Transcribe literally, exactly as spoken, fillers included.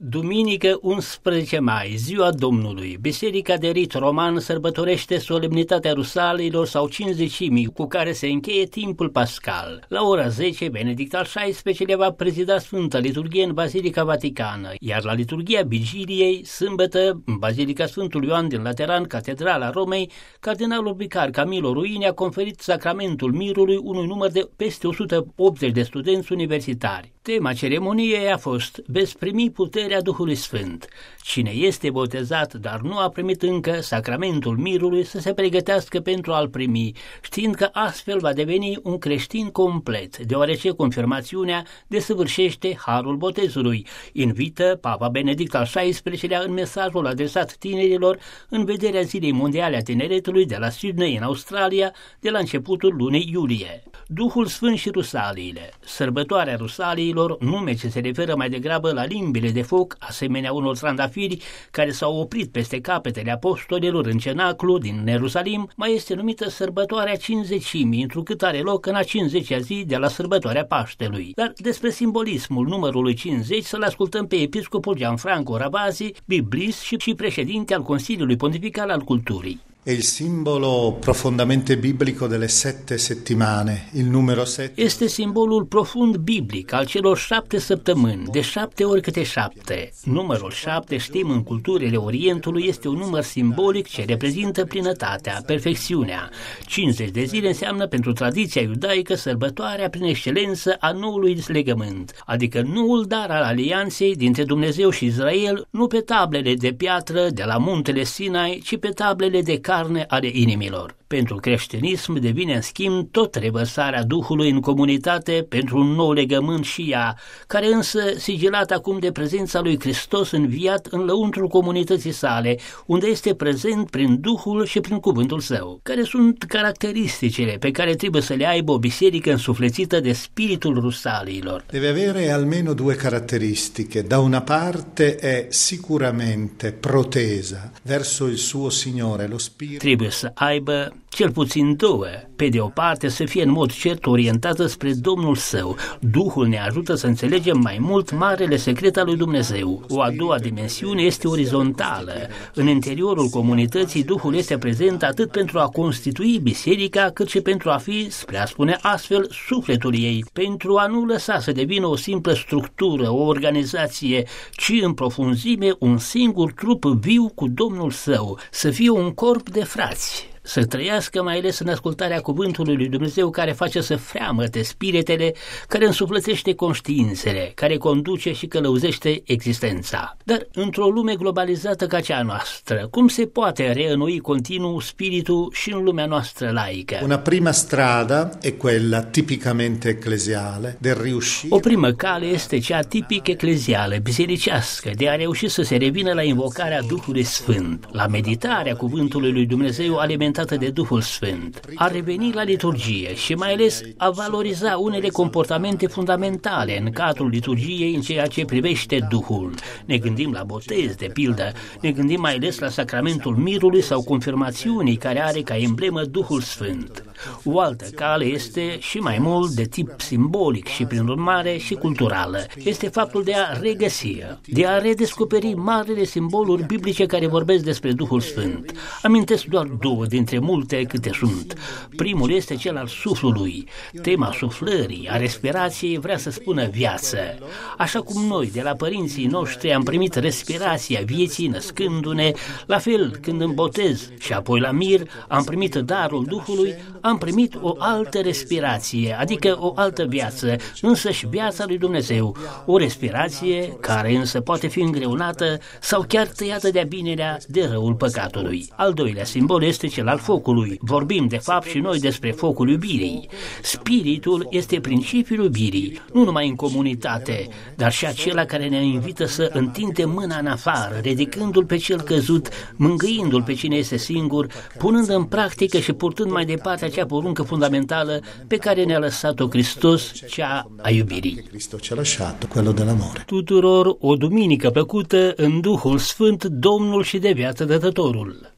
Duminică unsprezece mai, ziua Domnului, Biserica de Rit Roman sărbătorește solemnitatea Rusaliilor sau Cincizecimii, cu care se încheie timpul pascal. La ora zece, Benedict al șaisprezecelea va prezida Sfânta Liturghie în Basilica Vaticană, iar la liturghia Vigiliei, sâmbătă, în Basilica Sfântului Ioan din Lateran, Catedrala Romei, cardinalul vicar Camilo Ruini a conferit sacramentul mirului unui număr de peste o sută optzeci de studenți universitari. Tema ceremoniei a fost: veți primi puterea Duhului Sfânt. Cine este botezat, dar nu a primit încă sacramentul mirului, să se pregătească pentru a-l primi, știind că astfel va deveni un creștin complet, deoarece confirmațiunea desăvârșește harul botezului, invită Papa Benedict al șaisprezecelea în mesajul adresat tinerilor în vederea Zilei Mondiale a Tineretului de la Sydney, în Australia, de la începutul lunii iulie. Duhul Sfânt și Rusaliile. Sărbătoarea Rusaliilor, nume ce se referă mai degrabă la limbile de foc, asemenea unor trandafiri care s-au oprit peste capetele apostolilor în cenaclu din Ierusalim, mai este numită sărbătoarea Cincizecimii, întrucât are loc în a cincizecea zi de la sărbătoarea Paștelui. Dar despre simbolismul numărului cincizeci să-l ascultăm pe episcopul Gianfranco Ravasi, biblist și, și președinte al Consiliului Pontifical al Culturii. È il simbolo profondamente biblico delle sette settimane, il numero sette. Este simbolul profund biblic al celor șapte săptămâni, de șapte ori câte șapte. Numărul șapte, știm, în culturile Orientului, este un număr simbolic ce reprezintă plinătatea, perfecțiunea. cincizeci de zile înseamnă pentru tradiția iudaică sărbătoarea prin excelență a noului legământ, adică noul dar al alianței dintre Dumnezeu și Israel, nu pe tablele de piatră de la muntele Sinai, ci pe tablele de carne ale inimilor. Pentru creștinism devine în schimb tot revărsarea Duhului în comunitate pentru un nou legământ și ea, care însă sigilat acum de prezența lui Hristos înviat în lăuntrul comunității sale, unde este prezent prin Duhul și prin cuvântul Său. Care sunt caracteristicile pe care trebuie să le aibă o biserică însuflețită de spiritul Rusaliilor? Deve avere almeno due caratteristiche. Da una parte è sicuramente protesa verso il suo Signore, lo Spirito. Trebuie să aibă cel puțin două. Pe de o parte să fie în mod cert orientată spre Domnul Său. Duhul ne ajută să înțelegem mai mult marele secret al lui Dumnezeu. O a doua dimensiune este orizontală. În interiorul comunității, Duhul este prezent atât pentru a constitui biserica, cât și pentru a fi, spre a spune astfel, sufletul ei, pentru a nu lăsa să devină o simplă structură, o organizație, ci în profunzime un singur trup viu cu Domnul Său, să fie un corp de frați. Să trăiască mai ales în ascultarea cuvântului lui Dumnezeu, care face să freamăte spiritele, care însuflețește conștiințele, care conduce și călăuzește existența. Dar într-o lume globalizată ca cea noastră, cum se poate reînnoi continuu spiritul și în lumea noastră laică? Una prima strada è quella tipicamente ecclesiale del riuscire. O primă cale este cea tipic eclezială, bisericească, de a reuși să se revină la invocarea Duhului Sfânt, la meditarea cuvântului lui Dumnezeu alimentată de Duhul Sfânt, a reveni la liturgie și mai ales a valoriza unele comportamente fundamentale în cadrul liturgiei în ceea ce privește Duhul. Ne gândim la botez, de pildă, ne gândim mai ales la sacramentul mirului sau confirmațiunii, care are ca emblemă Duhul Sfânt. O altă cale este și mai mult de tip simbolic și prin urmare și culturală. Este faptul de a regăsi, de a redescoperi marele simboluri biblice care vorbesc despre Duhul Sfânt. Amintesc doar două dintre multe câte sunt. Primul este cel al suflului. Tema suflării, a respirației vrea să spună viață. Așa cum noi de la părinții noștri am primit respirația vieții născându-ne, la fel când în botez și apoi la mir am primit darul Duhului, am primit o altă respirație, adică o altă viață, însăși viața lui Dumnezeu, o respirație care însă poate fi îngreunată sau chiar tăiată de-a binerea de răul păcatului. Al doilea simbol este cel al focului. Vorbim de fapt și noi despre focul iubirii. Spiritul este principiul iubirii, nu numai în comunitate, dar și acela care ne invită să întindem mâna în afară, ridicându-l pe cel căzut, mângâindu-l pe cine este singur, punând în practică și purtând mai departe acea poruncă fundamentală pe care ne-a lăsat-o Hristos, cea a iubirii. Tuturor o duminică plăcută în Duhul Sfânt, Domnul și de viață dătătorul.